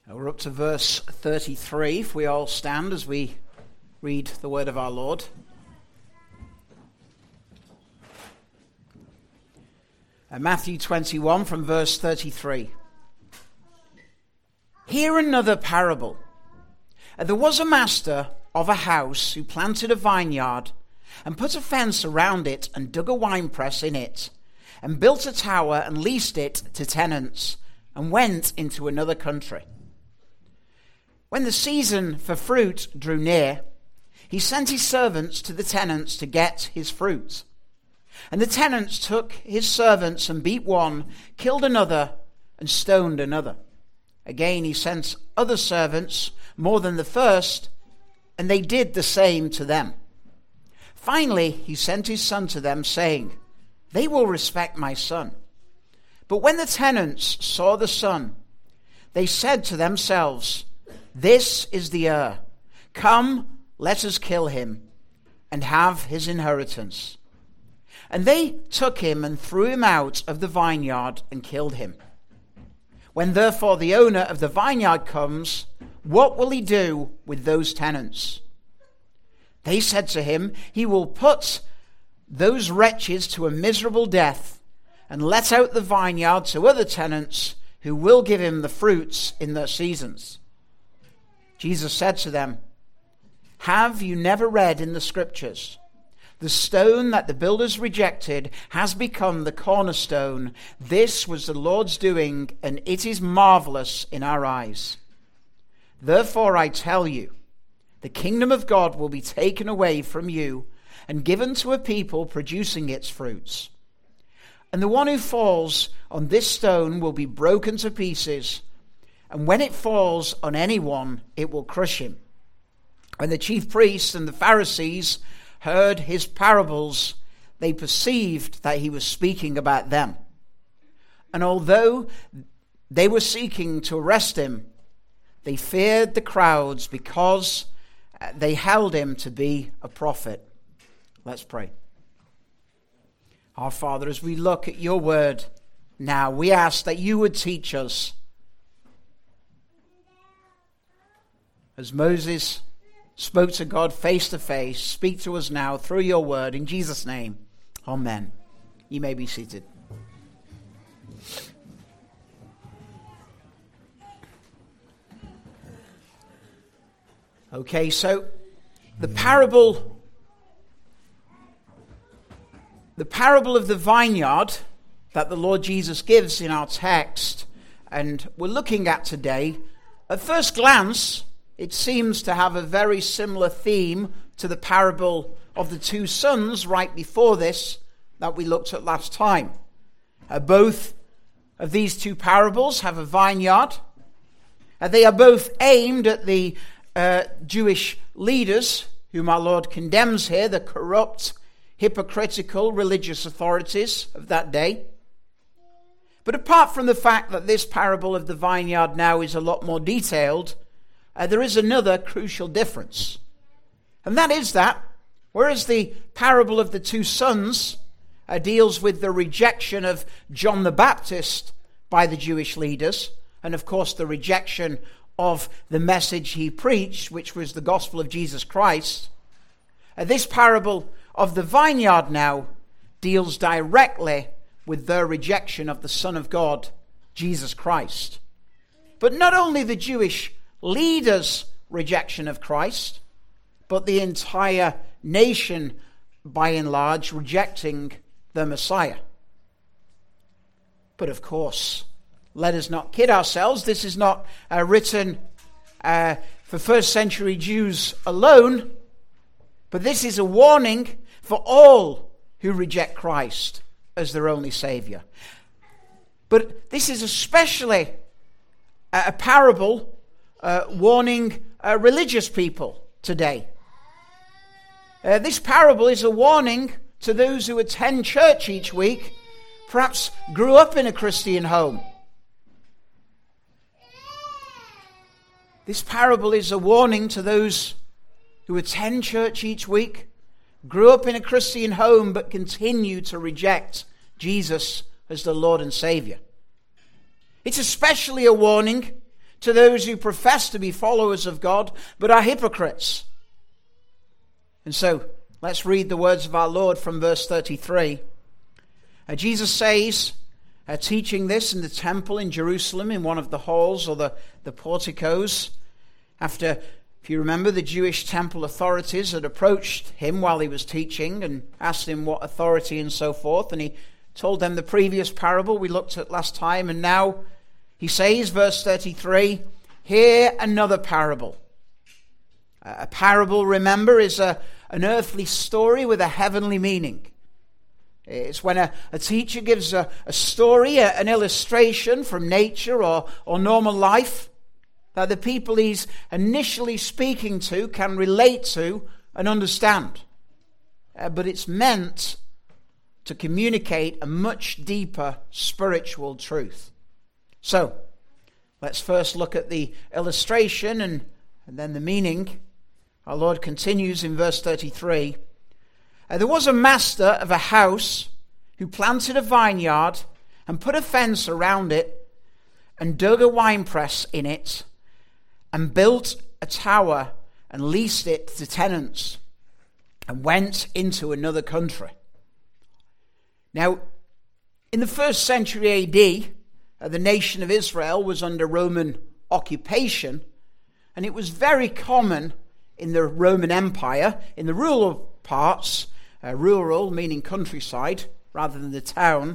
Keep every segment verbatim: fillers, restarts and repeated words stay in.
We're up to verse thirty-three, if we all stand as we read the word of our Lord. Uh, Matthew twenty-one from verse thirty-three. Hear another parable. Uh, there was a master of a house who planted a vineyard and put a fence around it and dug a winepress in it and built a tower and leased it to tenants and went into another country. When the season for fruit drew near, he sent his servants to the tenants to get his fruit. And the tenants took his servants and beat one, killed another, and stoned another. Again he sent other servants, more than the first, and they did the same to them. Finally he sent his son to them, saying, They will respect my son. But when the tenants saw the son, they said to themselves, This is the heir. Come, let us kill him and have his inheritance. And they took him and threw him out of the vineyard and killed him. When therefore the owner of the vineyard comes, what will he do with those tenants? They said to him, He will put those wretches to a miserable death and let out the vineyard to other tenants who will give him the fruits in their seasons. Jesus said to them, Have you never read in the scriptures, the stone that the builders rejected has become the cornerstone. This was the Lord's doing, and it is marvelous in our eyes. Therefore I tell you, the kingdom of God will be taken away from you and given to a people producing its fruits. And the one who falls on this stone will be broken to pieces, and when it falls on anyone, it will crush him. When the chief priests and the Pharisees heard his parables, they perceived that he was speaking about them. And although they were seeking to arrest him, they feared the crowds because they held him to be a prophet. Let's pray. Our Father, as we look at your word now, we ask that you would teach us. As Moses spoke to God face to face, speak to us now through your word. In Jesus' name, amen. You may be seated. Okay, so the parable, the parable of the vineyard that the Lord Jesus gives in our text, and we're looking at today, at first glance, it seems to have a very similar theme to the parable of the two sons right before this that we looked at last time. Uh, both of these two parables have a vineyard. Uh, they are both aimed at the uh, Jewish leaders, whom our Lord condemns here, the corrupt, hypocritical religious authorities of that day. But apart from the fact that this parable of the vineyard now is a lot more detailed, Uh, there is another crucial difference. And that is that, whereas the parable of the two sons uh, deals with the rejection of John the Baptist by the Jewish leaders, and of course the rejection of the message he preached, which was the gospel of Jesus Christ, uh, this parable of the vineyard now deals directly with their rejection of the Son of God, Jesus Christ. But not only the Jewish leaders' rejection of Christ, but the entire nation, by and large, rejecting the Messiah. But of course, let us not kid ourselves. This is not uh, written uh, for first century Jews alone, but this is a warning for all who reject Christ as their only Savior. But this is especially a, a parable Uh, warning uh, religious people today. Uh, this parable is a warning to those who attend church each week, perhaps grew up in a Christian home. This parable is a warning to those who attend church each week, grew up in a Christian home, but continue to reject Jesus as the Lord and Savior. It's especially a warning to those who profess to be followers of God, but are hypocrites. And so, let's read the words of our Lord from verse thirty-three. Uh, Jesus says, uh, teaching this in the temple in Jerusalem, in one of the halls or the, the porticos, after, if you remember, the Jewish temple authorities had approached him while he was teaching and asked him what authority and so forth, and he told them the previous parable we looked at last time, and now he says, verse thirty-three, hear another parable. A parable, remember, is a, an earthly story with a heavenly meaning. It's when a, a teacher gives a, a story, a, an illustration from nature or, or normal life that the people he's initially speaking to can relate to and understand. Uh, but it's meant to communicate a much deeper spiritual truth. So, let's first look at the illustration and, and then the meaning. Our Lord continues in verse thirty-three. Uh, there was a master of a house who planted a vineyard and put a fence around it and dug a winepress in it and built a tower and leased it to tenants and went into another country. Now, in the first century A D, uh, the nation of Israel was under Roman occupation, and it was very common in the Roman Empire, in the rural parts, uh, rural meaning countryside rather than the town,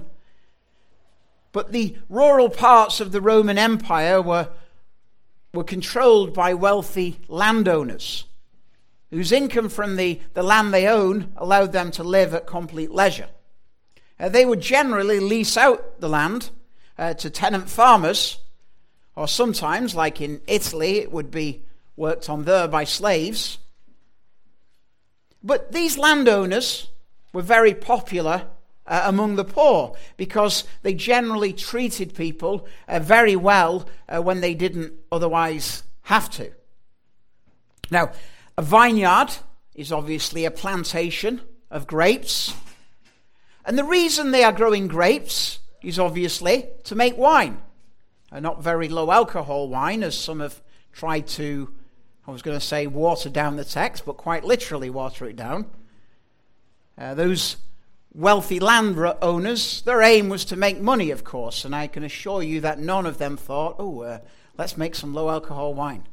but the rural parts of the Roman Empire were, were controlled by wealthy landowners whose income from the, the land they own allowed them to live at complete leisure. Uh, they would generally lease out the land uh, to tenant farmers, or sometimes, like in Italy, it would be worked on there by slaves. But these landowners were very popular uh, among the poor because they generally treated people uh, very well uh, when they didn't otherwise have to. Now, a vineyard is obviously a plantation of grapes. And the reason they are growing grapes is obviously to make wine. Uh, not very low alcohol wine, as some have tried to, I was going to say water down the text, but quite literally water it down. Uh, those wealthy landowners, their aim was to make money, of course, and I can assure you that none of them thought, oh, uh, let's make some low alcohol wine.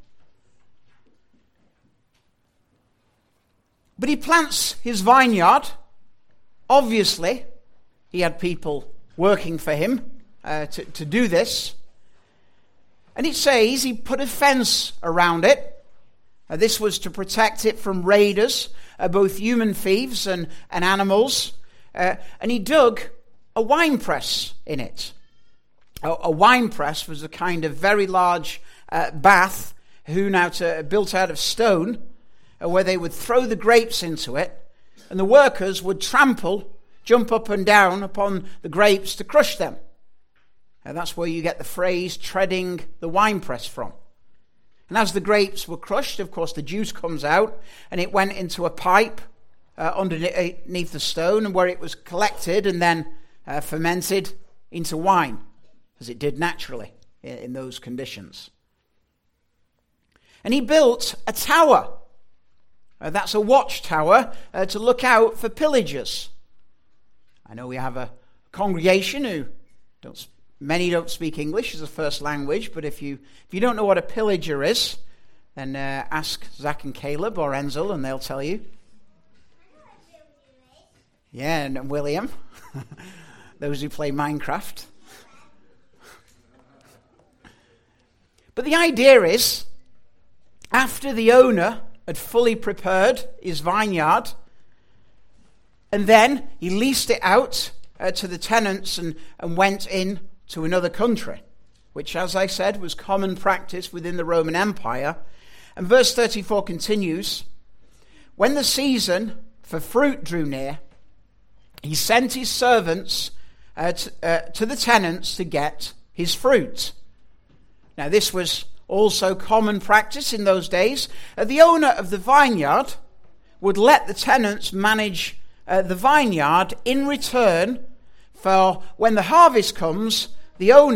But he plants his vineyard. Obviously, he had people working for him uh, to, to do this. And it says he put a fence around it. Uh, this was to protect it from raiders, uh, both human thieves and, and animals. Uh, and he dug a wine press in it. A, a wine press was a kind of very large uh, bath hewn out, uh, built out of stone, uh, where they would throw the grapes into it, and the workers would trample, jump up and down upon the grapes to crush them. And that's where you get the phrase treading the winepress from. And as the grapes were crushed, of course, the juice comes out, and it went into a pipe uh, underneath the stone, and where it was collected and then uh, fermented into wine, as it did naturally in, in those conditions. And he built a tower. Uh, that's a watchtower uh, to look out for pillagers. I know we have a congregation who don't, many don't speak English as a first language, but if you if you don't know what a pillager is, then uh, ask Zach and Caleb or Enzel, and they'll tell you. Yeah, and William, those who play Minecraft. But the idea is, after the owner had fully prepared his vineyard, and then he leased it out uh, to the tenants and, and went in to another country, which, as I said, was common practice within the Roman Empire. And verse thirty-four continues, when the season for fruit drew near, he sent his servants uh, to, uh, to the tenants to get his fruit. Now, this was also common practice in those days. Uh, the owner of the vineyard would let the tenants manage uh, the vineyard in return for when the harvest comes, the owner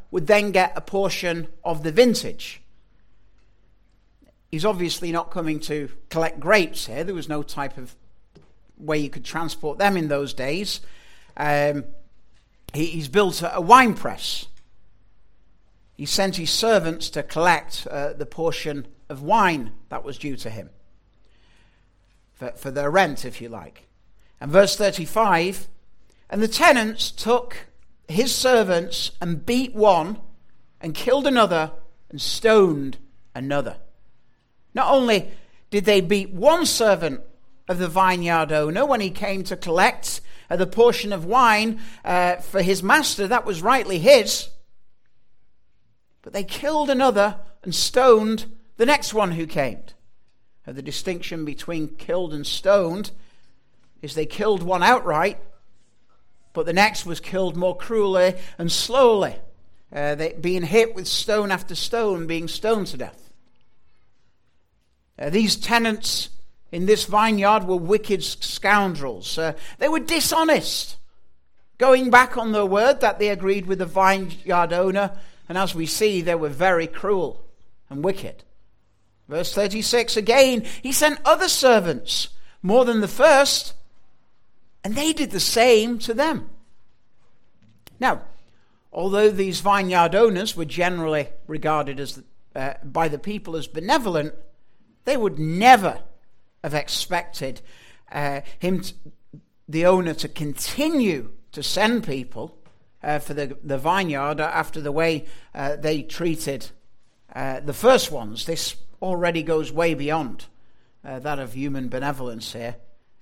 would then get a portion of the vintage. He's obviously not coming to collect grapes here. There was no type of way you could transport them in those days. Um, he, he's built a, a wine press. He sent his servants to collect uh, the portion of wine that was due to him. For, for their rent, if you like. And verse thirty-five, and the tenants took his servants and beat one and killed another and stoned another. Not only did they beat one servant of the vineyard owner when he came to collect uh, the portion of wine uh, for his master that was rightly his, but they killed another and stoned the next one who came. Uh, the distinction between killed and stoned is they killed one outright, but the next was killed more cruelly and slowly, uh, they, being hit with stone after stone, being stoned to death. Uh, these tenants in this vineyard were wicked scoundrels. Uh, they were dishonest, going back on their word that they agreed with the vineyard owner, and as we see, they were very cruel and wicked. Verse thirty-six, again, he sent other servants, more than the first, and they did the same to them. Now, although these vineyard owners were generally regarded as uh, by the people as benevolent, they would never have expected uh, him, to, the owner, to continue to send people uh, for the, the vineyard after the way uh, they treated uh, the first ones. This already goes way beyond uh, that of human benevolence here.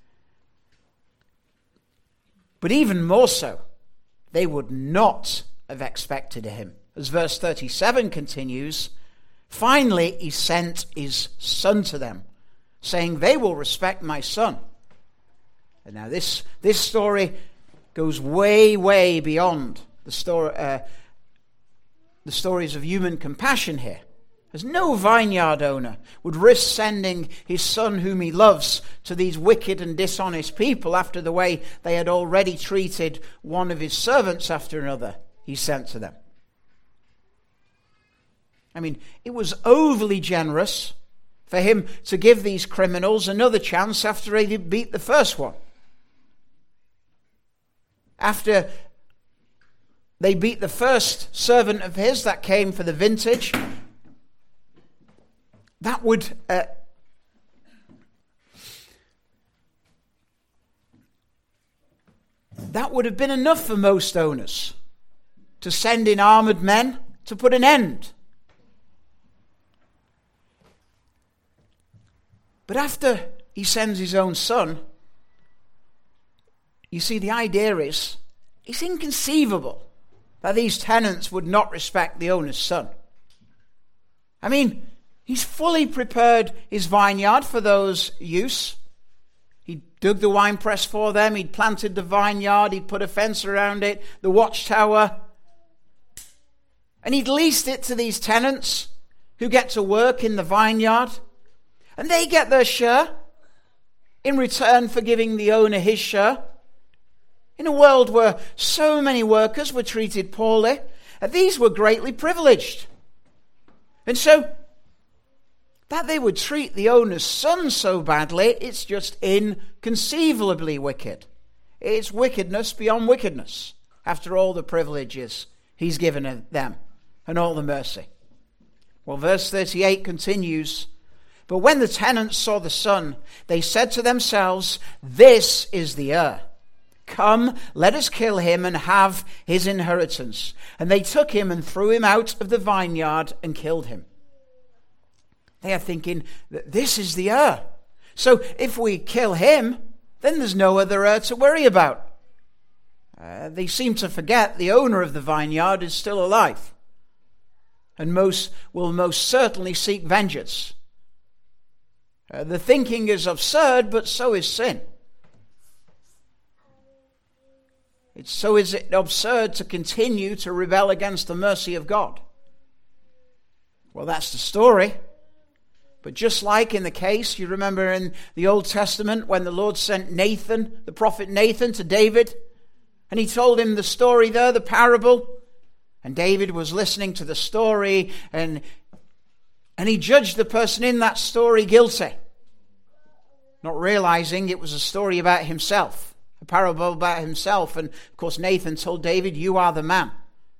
But even more so, they would not have expected him. As verse thirty-seven continues, finally he sent his son to them, saying, they will respect my son. And now this, this story goes way, way beyond the, story, uh, the stories of human compassion here. As no vineyard owner would risk sending his son whom he loves to these wicked and dishonest people after the way they had already treated one of his servants after another he sent to them. I mean, it was overly generous for him to give these criminals another chance after they beat the first one. After they beat the first servant of his that came for the vintage, that would uh, that would have been enough for most owners to send in armored men to put an end. But after he sends his own son, you see, the idea is, it's inconceivable that these tenants would not respect the owner's son. I mean, he's fully prepared his vineyard for those use. He dug the winepress for them. He'd planted the vineyard. He'd put a fence around it, the watchtower. And he'd leased it to these tenants who get to work in the vineyard. And they get their share in return for giving the owner his share. In a world where so many workers were treated poorly, these were greatly privileged. And so, that they would treat the owner's son so badly, it's just inconceivably wicked. It's wickedness beyond wickedness, after all the privileges he's given them, and all the mercy. Well, verse thirty-eight continues, but when the tenants saw the son, they said to themselves, this is the heir. Come, let us kill him and have his inheritance. And they took him and threw him out of the vineyard and killed him. They are thinking that this is the heir. So if we kill him, then there's no other heir to worry about. Uh, they seem to forget the owner of the vineyard is still alive, and most will most certainly seek vengeance. Uh, the thinking is absurd, but so is sin. It's so is it absurd to continue to rebel against the mercy of God. Well, that's the story. But just like in the case, you remember in the Old Testament when the Lord sent Nathan, the prophet Nathan, to David, and he told him the story there, the parable And David was listening to the story, and, and he judged the person in that story guilty, not realizing it was a story about himself, a parable about himself. And of course Nathan told David, "You are the man."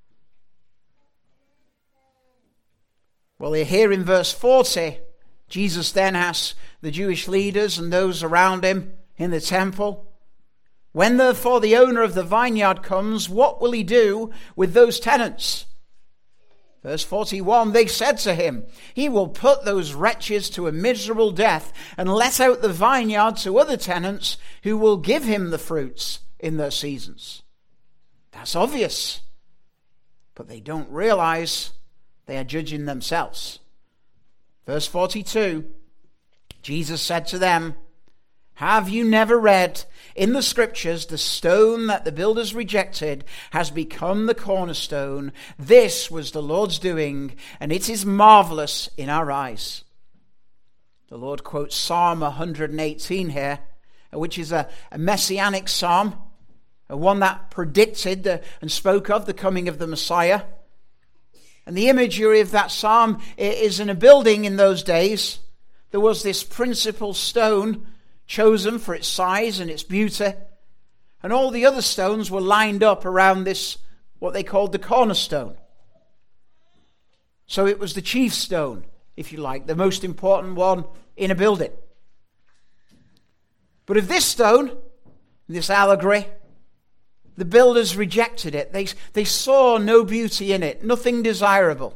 Well, here in verse forty, Jesus then asks the Jewish leaders and those around him in the temple, "When therefore the owner of the vineyard comes, what will he do with those tenants?" Verse forty-one, "They said to him, 'He will put those wretches to a miserable death and let out the vineyard to other tenants who will give him the fruits in their seasons.'" That's obvious, but they don't realize they are judging themselves. Verse forty-two, Jesus said to them, "Have you never read in the scriptures, the stone that the builders rejected has become the cornerstone? This was the Lord's doing, and it is marvelous in our eyes." The Lord quotes Psalm one hundred eighteen here, which is a, a messianic psalm, one that predicted the, and spoke of the coming of the Messiah. And the imagery of that psalm is in a building in those days. There was this principal stone chosen for its size and its beauty, and all the other stones were lined up around this, what they called the cornerstone. So it was the chief stone, if you like, the most important one in a building. But of this stone, this allegory, the builders rejected it. They, they saw no beauty in it, nothing desirable.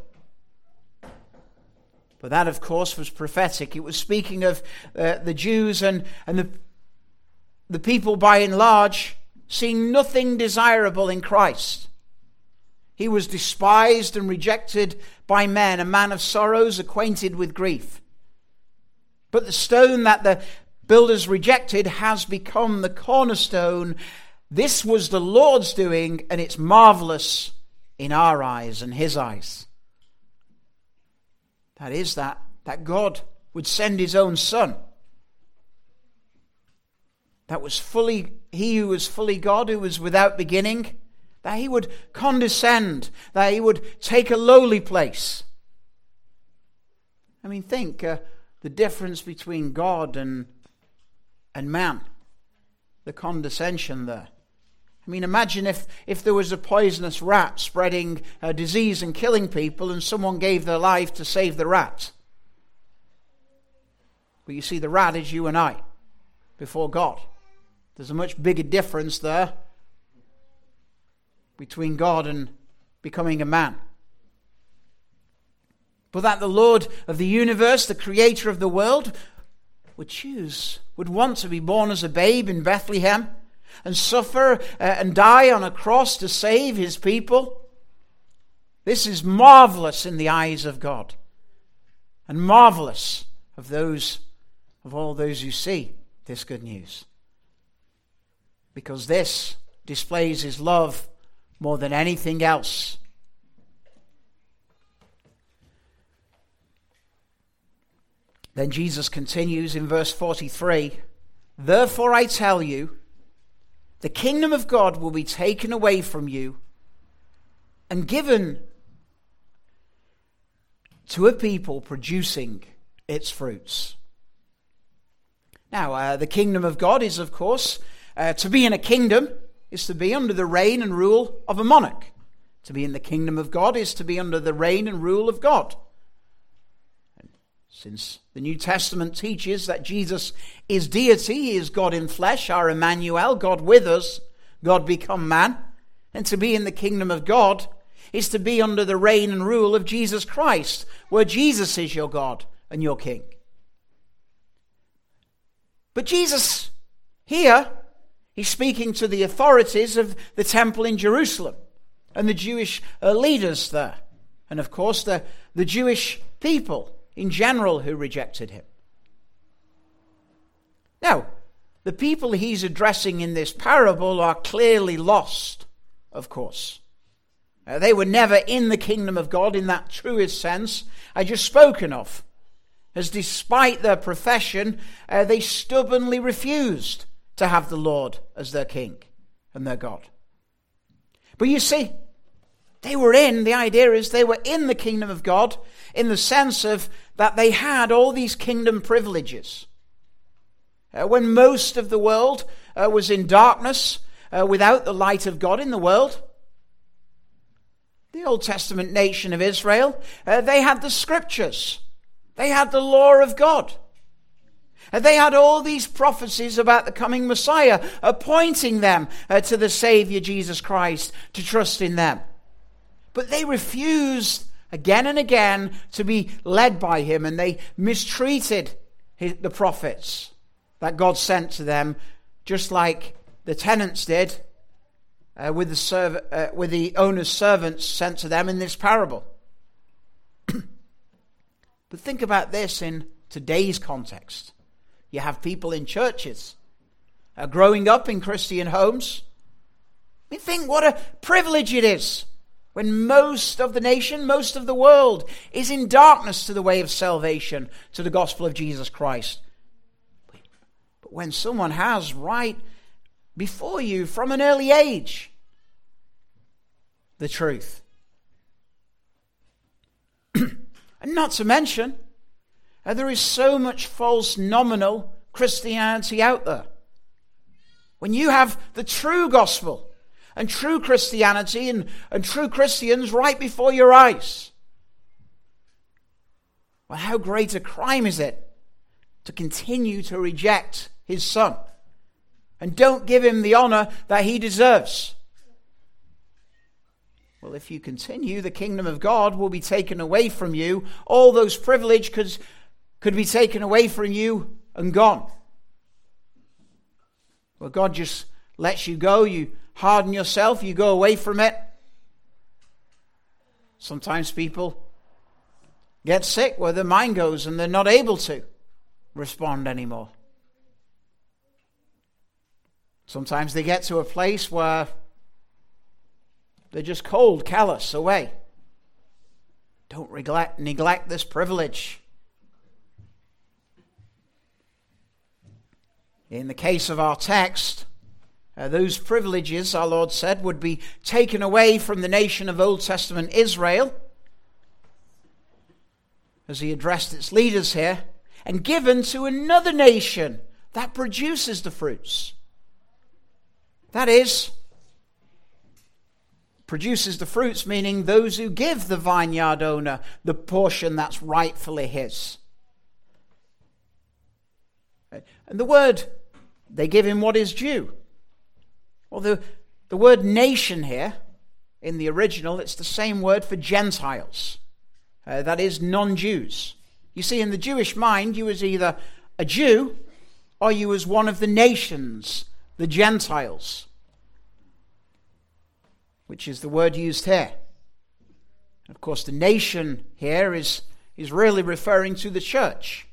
But that, of course, was prophetic. It was speaking of uh, the Jews and, and the, the people by and large seeing nothing desirable in Christ. He was despised and rejected by men, a man of sorrows, acquainted with grief. But the stone that the builders rejected has become the cornerstone. This was the Lord's doing, and it's marvelous in our eyes and his eyes. That is that, that God would send his own Son. That was fully, he who was fully God, who was without beginning, that he would condescend, that he would take a lowly place. I mean, think uh, the difference between God and, and man, the condescension there. I mean, imagine if, if there was a poisonous rat spreading uh, disease and killing people, and someone gave their life to save the rat. But you see, the rat is you and I before God. There's a much bigger difference there between God and becoming a man. But that the Lord of the universe, the creator of the world, would choose, would want to be born as a babe in Bethlehem, and suffer uh, and die on a cross to save his people. This is marvelous in the eyes of God, and marvelous of those, of all those who see this good news, because this displays his love more than anything else. Then Jesus continues in verse forty-three, "Therefore I tell you, the kingdom of God will be taken away from you and given to a people producing its fruits." Now, uh, the kingdom of God is, of course, uh, to be in a kingdom is to be under the reign and rule of a monarch. To be in the kingdom of God is to be under the reign and rule of God. And since the New Testament teaches that Jesus is deity, he is God in flesh, our Emmanuel, God with us, God become man. And to be in the kingdom of God is to be under the reign and rule of Jesus Christ, where Jesus is your God and your King. But Jesus, here, he's speaking to the authorities of the temple in Jerusalem and the Jewish uh, leaders there. And of course, the, the Jewish people in general who rejected him. Now, the people he's addressing in this parable are clearly lost, of course. Uh, they were never in the kingdom of God in that truest sense I just spoken of, as despite their profession, uh, they stubbornly refused to have the Lord as their king and their God. But you see, They were in, the idea is they were in the kingdom of God in the sense of that they had all these kingdom privileges. Uh, when most of the world uh, was in darkness, uh, without the light of God in the world, the Old Testament nation of Israel, uh, they had the scriptures. They had the law of God. And they had all these prophecies about the coming Messiah, uh, pointing them uh, to the Savior Jesus Christ, to trust in them. But they refused again and again to be led by him, and they mistreated his, the prophets that God sent to them, just like the tenants did uh, with the serv- uh, with the owner's servants sent to them in this parable. But think about this in today's context. You have people in churches uh, growing up in Christian homes. I mean, think what a privilege it is when most of the nation, most of the world is in darkness to the way of salvation, to the gospel of Jesus Christ. But when someone has right before you from an early age the truth. And not to mention, uh, there is so much false nominal Christianity out there. When you have the true gospel and true Christianity and, and true Christians right before your eyes, well, how great a crime is it to continue to reject his son and don't give him the honor that he deserves? Well, if you continue, the kingdom of God will be taken away from you. All those privileges could, could be taken away from you and gone. Well, God just lets you go. You harden yourself. You go away from it. Sometimes people get sick where their mind goes and they're not able to respond anymore. Sometimes they get to a place where they're just cold, callous, away. Don't neglect, neglect this privilege. In the case of our text, uh, those privileges, our Lord said, would be taken away from the nation of Old Testament Israel, as he addressed its leaders here, and given to another nation that produces the fruits. That is, produces the fruits, meaning those who give the vineyard owner the portion that's rightfully his. And the word, they give him what is due. Well, the, the word nation here, in the original, it's the same word for Gentiles. Uh, that is, non-Jews. You see, in the Jewish mind, you was either a Jew or you was one of the nations, the Gentiles, which is the word used here. Of course, the nation here is, is really referring to the church,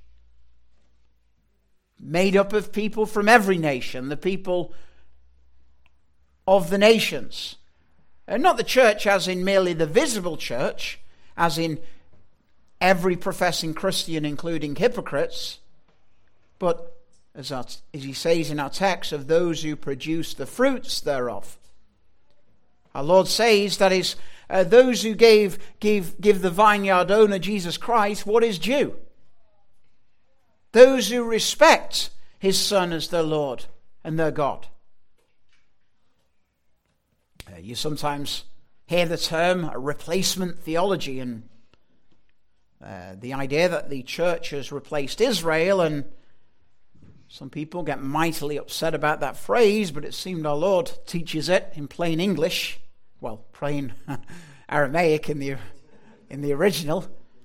made up of people from every nation, the people of the nations. And not the church as in merely the visible church, as in every professing Christian, including hypocrites, but as, our, as he says in our text, of those who produce the fruits thereof. Our Lord says that is uh, those who gave, give, give the vineyard owner, Jesus Christ, what is due. Those who respect his Son as their Lord and their God. Uh, you sometimes hear the term replacement theology, and uh, the idea that the church has replaced Israel, and some people get mightily upset about that phrase, but it seemed our Lord teaches it in plain English, well, plain Aramaic in the in the original.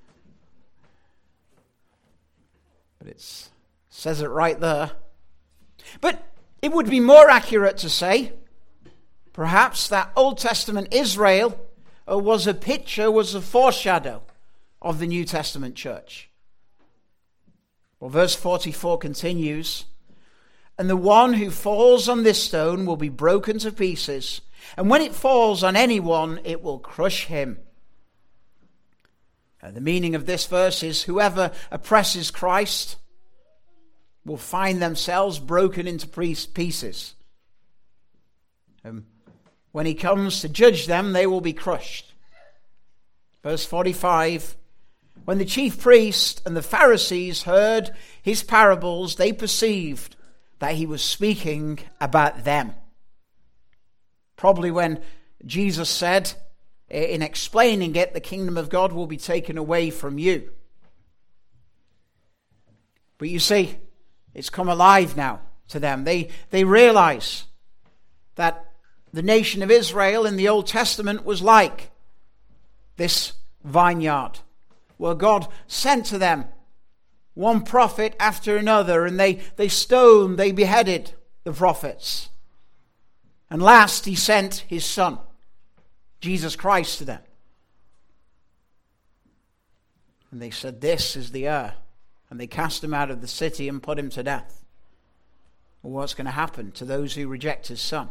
But it says it right there. But it would be more accurate to say, perhaps, that Old Testament Israel was a picture, was a foreshadow of the New Testament church. Well, verse forty-four continues, "And the one who falls on this stone will be broken to pieces, and when it falls on anyone, it will crush him." Uh, the meaning of this verse is whoever oppresses Christ will find themselves broken into pieces. Um, when he comes to judge them, they will be crushed. Verse forty-five, when the chief priest and the Pharisees heard his parables, they perceived that he was speaking about them. Probably when Jesus said, in explaining it, the kingdom of God will be taken away from you. But you see, it's come alive now to them. They, they realize that the nation of Israel in the Old Testament was like this vineyard, where God sent to them one prophet after another, and they, they stoned, they beheaded the prophets. And last he sent his son, Jesus Christ, to them. And they said, this is the heir. And they cast him out of the city and put him to death. Well, what's going to happen to those who reject his son?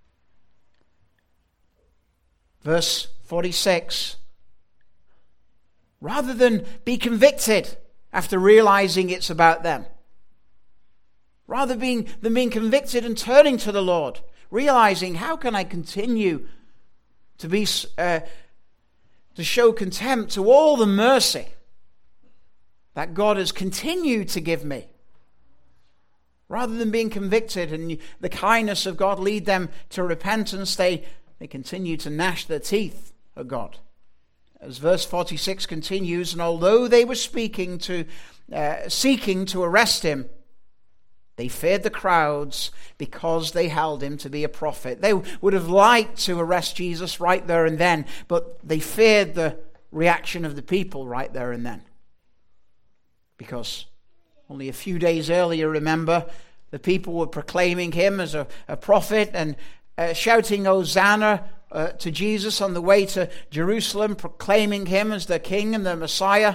Verse forty-six, rather than be convicted after realizing it's about them, rather being, than being convicted and turning to the Lord, realizing, how can I continue to be uh, to show contempt to all the mercy that God has continued to give me? Rather than being convicted and the kindness of God lead them to repentance, they, they continue to gnash their teeth at God. As verse forty-six continues, and although they were speaking to, uh, seeking to arrest him, they feared the crowds because they held him to be a prophet. They would have liked to arrest Jesus right there and then, but they feared the reaction of the people right there and then. Because only a few days earlier, remember, the people were proclaiming him as a, a prophet and uh, shouting Hosanna uh, to Jesus on the way to Jerusalem, proclaiming him as their king and their Messiah.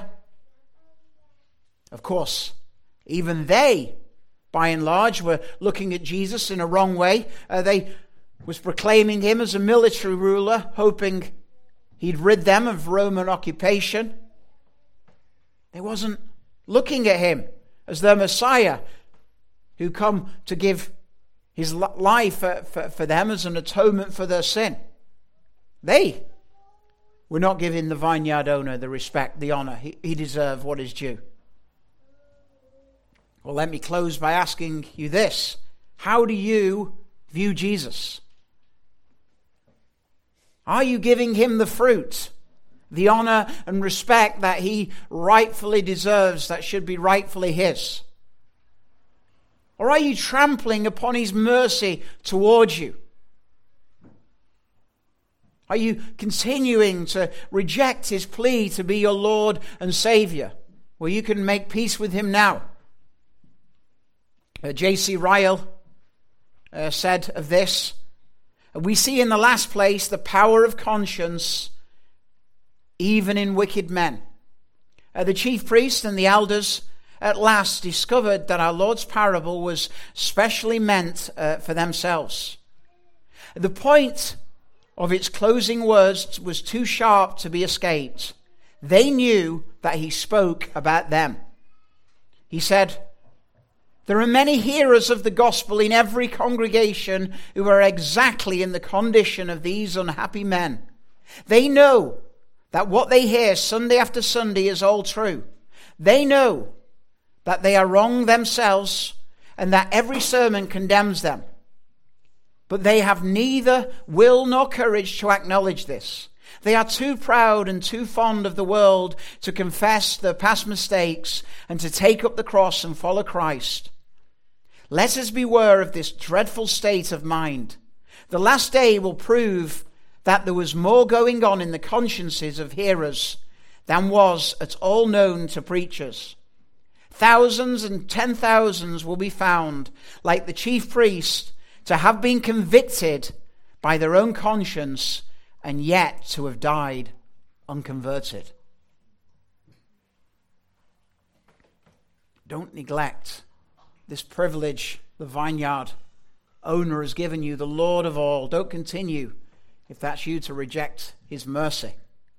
Of course, even they, by and large, were looking at Jesus in a wrong way. Uh, they was proclaiming him as a military ruler, hoping he'd rid them of Roman occupation. They wasn't looking at him as their Messiah, who come to give his life for, for, for them as an atonement for their sin. They were not giving the vineyard owner the respect, the honor he, he deserved, what is due. Well, let me close by asking you this. How do you view Jesus? Are you giving him the fruit, the honor and respect that he rightfully deserves, that should be rightfully his? Or are you trampling upon his mercy towards you? Are you continuing to reject his plea to be your Lord and Savior? Well, you can make peace with him now. Uh, J C Ryle uh, said of this, we see in the last place the power of conscience even in wicked men. Uh, the chief priests and the elders at last discovered that our Lord's parable was specially meant uh, for themselves. The point of its closing words was too sharp to be escaped. They knew that he spoke about them. He said, there are many hearers of the gospel in every congregation who are exactly in the condition of these unhappy men. They know that what they hear Sunday after Sunday is all true. They know that they are wrong themselves and that every sermon condemns them. But they have neither will nor courage to acknowledge this. They are too proud and too fond of the world to confess their past mistakes and to take up the cross and follow Christ. Let us beware of this dreadful state of mind. The last day will prove that there was more going on in the consciences of hearers than was at all known to preachers. Thousands and ten thousands will be found, like the chief priest, to have been convicted by their own conscience and yet to have died unconverted. Don't neglect this privilege the vineyard owner has given you, the Lord of all. Don't continue, if that's you, to reject his mercy.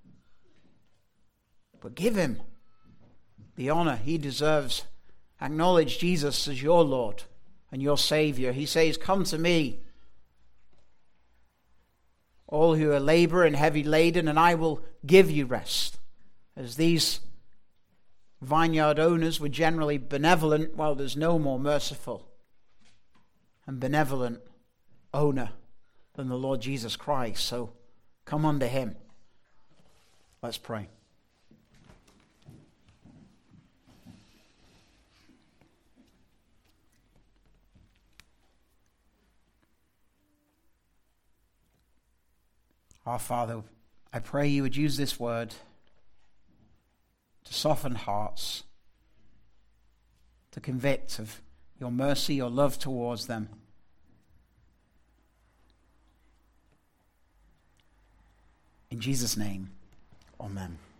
But give him the honor he deserves. Acknowledge Jesus as your Lord and your Savior. He says, come to me, all who are labor and heavy laden, and I will give you rest. As these vineyard owners were generally benevolent, well, there's no more merciful and benevolent owner than the Lord Jesus Christ. So come unto him. Let's pray. Our Father, I pray you would use this word to soften hearts, to convict of your mercy, your love towards them. In Jesus' name, amen.